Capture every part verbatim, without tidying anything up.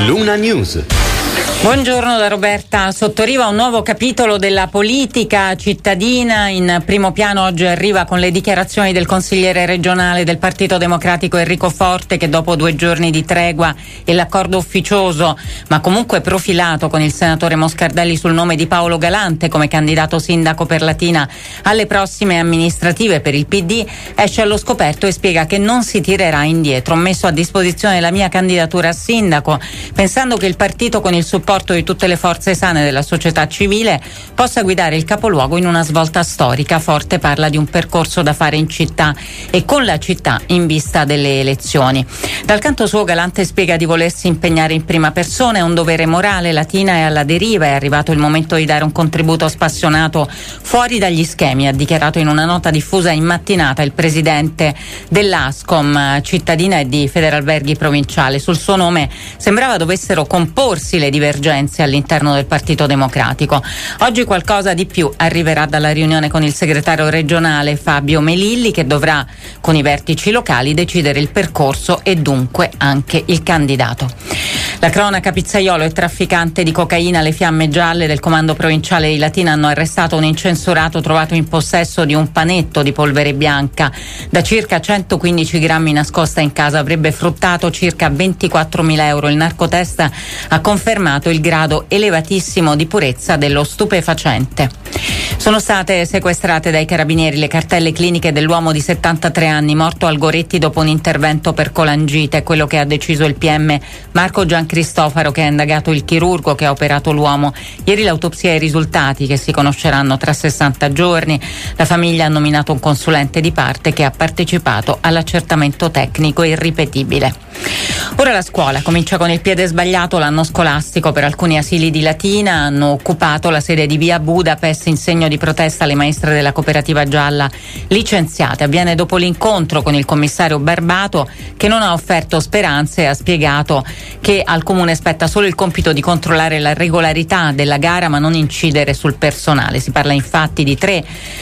Luna News. Buongiorno da Roberta Sottoriva. Un nuovo capitolo della politica cittadina in primo piano oggi arriva con le dichiarazioni del consigliere regionale del Partito Democratico Enrico Forte, che dopo due giorni di tregua e l'accordo ufficioso ma comunque profilato con il senatore Moscardelli sul nome di Paolo Galante come candidato sindaco per Latina alle prossime amministrative per il P D, esce allo scoperto e spiega che non si tirerà indietro. Ho messo a disposizione la mia candidatura a sindaco pensando che il partito, con il supporto di tutte le forze sane della società civile, possa guidare il capoluogo in una svolta storica. Forte parla di un percorso da fare in città e con la città in vista delle elezioni. Dal canto suo Galante spiega di volersi impegnare in prima persona, è un dovere morale. Latina è alla deriva, è arrivato il momento di dare un contributo spassionato fuori dagli schemi, ha dichiarato in una nota diffusa in mattinata il presidente dell'Ascom cittadina e di Federalberghi provinciale. Sul suo nome sembrava dovessero comporsi le divergenze all'interno del Partito Democratico. Oggi qualcosa di più arriverà dalla riunione con il segretario regionale Fabio Melilli, che dovrà con i vertici locali decidere il percorso e dunque anche il candidato. La cronaca: pizzaiolo e trafficante di cocaina. Le fiamme gialle del comando provinciale di Latina hanno arrestato un incensurato trovato in possesso di un panetto di polvere bianca da circa centoquindici grammi nascosta in casa. Avrebbe fruttato circa ventiquattromila euro. Il narcotesta ha confermato il grado elevatissimo di purezza dello stupefacente. Sono state sequestrate dai carabinieri le cartelle cliniche dell'uomo di settantatré anni morto al Goretti dopo un intervento per colangite. È quello che ha deciso il P M Marco Giancristofaro, che ha indagato il chirurgo che ha operato l'uomo. Ieri l'autopsia e i risultati, che si conosceranno tra sessanta giorni. La famiglia ha nominato un consulente di parte che ha partecipato all'accertamento tecnico irripetibile. Ora la scuola comincia con il piede sbagliato. L'anno scolastico per alcuni asili di Latina hanno occupato la sede di via Budapest in segno di protesta alle maestre della cooperativa gialla licenziate. Avviene dopo l'incontro con il commissario Barbato, che non ha offerto speranze e ha spiegato che al comune spetta solo il compito di controllare la regolarità della gara ma non incidere sul personale. Si parla infatti di tre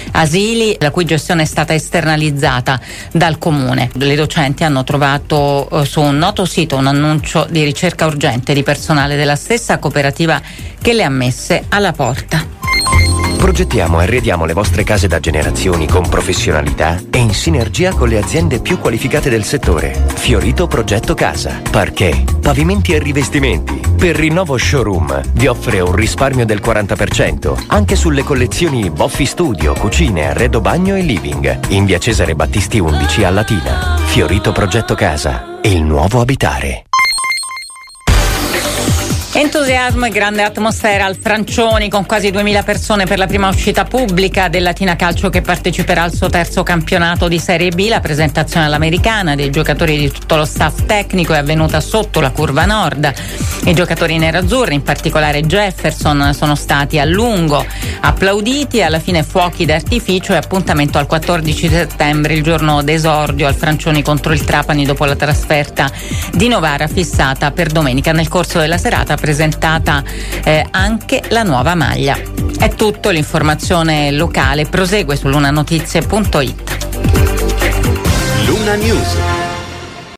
asili la cui gestione è stata esternalizzata dal comune. Le docenti hanno trovato eh, su un noto sito un annuncio di ricerca urgente di personale della stessa cooperativa che le ha messe alla porta. Progettiamo e arrediamo le vostre case da generazioni con professionalità e in sinergia con le aziende più qualificate del settore. Fiorito Progetto Casa. Parquet, pavimenti e rivestimenti. Per Rinnovo Showroom vi offre un risparmio del quaranta per cento anche sulle collezioni Boffi Studio, cucine, arredo bagno e living. In via Cesare Battisti undici a Latina. Fiorito Progetto Casa. Il nuovo abitare. Entusiasmo e grande atmosfera al Francioni, con quasi duemila persone per la prima uscita pubblica del Latina Calcio, che parteciperà al suo terzo campionato di Serie B. La presentazione all'americana dei giocatori e di tutto lo staff tecnico è avvenuta sotto la curva nord. I giocatori nerazzurri, in particolare Jefferson, sono stati a lungo applauditi. Alla fine fuochi d'artificio e appuntamento al quattordici settembre, il giorno d'esordio al Francioni contro il Trapani dopo la trasferta di Novara fissata per domenica. Nel corso della serata presentata eh, anche la nuova maglia. È tutto, l'informazione locale prosegue su lunanotizie punto it. Luna News.